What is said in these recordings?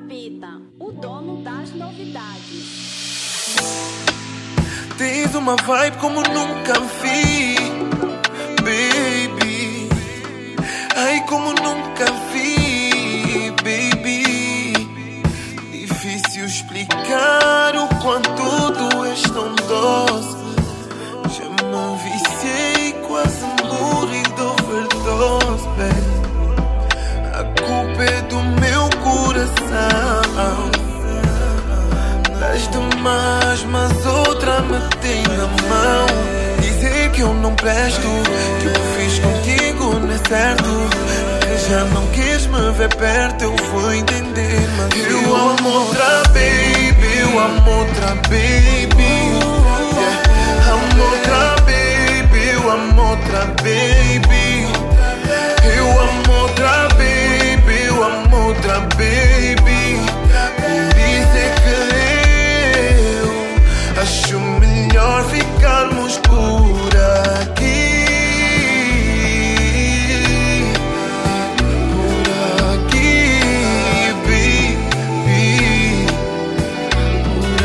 Capeta, o dono das novidades. Tens uma vibe como nunca vi, baby. Ai, como nunca vi, baby. Difícil explicar o quanto tu és tão doce. Já me viciei, quase morri de overdose, baby. A culpa é do meu coração. Das demais, mas outra me tem na mão. Dizer que eu não presto, que o que fiz contigo não é certo, que já não quis me ver perto, eu vou entender. Mas eu amo outra baby, eu amo outra baby, yeah. Amo outra baby, eu amo outra baby. Eu amo outra baby, eu amo outra baby. Por isso é que acho melhor ficarmos por aqui. Por aqui, baby. Por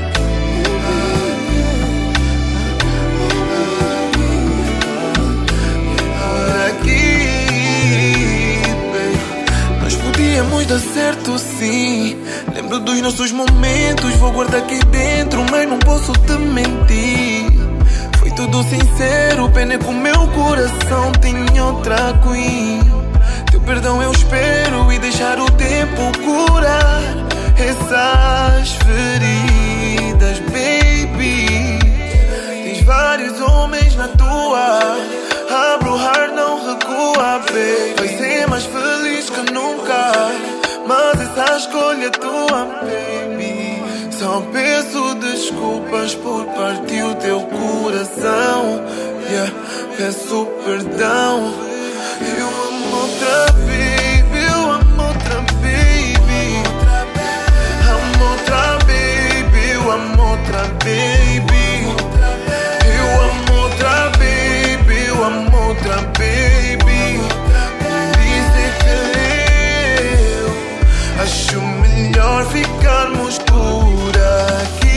aqui, baby. Nós podíamos dar certo, sim. Lembro dos nossos momentos, vou guardar aqui dentro, mas não posso te mentir. Foi tudo sincero, pena que o meu coração tinha outra queen. Teu perdão eu espero e deixar o tempo curar essas feridas, baby. Tens vários homens na tua, abre o heart, não recua, baby. Vai ser mais feliz que nunca, mas essa escolha é tua, baby. Só peço desculpas por partir o teu coração, yeah. Peço perdão. Eu amo outra baby, eu amo outra baby. Amo outra baby, eu amo outra baby. Eu amo outra baby, eu amo outra baby. Por isso é que acho melhor ficarmos por aqui.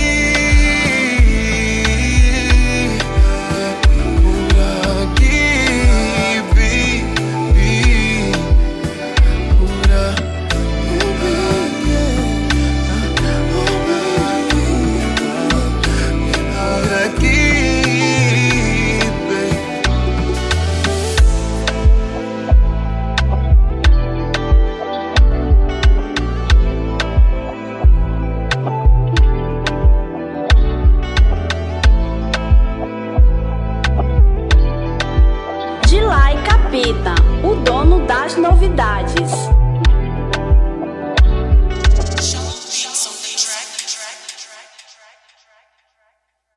Por aqui, baby. Por aqui, baby. Dilai Capeta, o dono das novidades.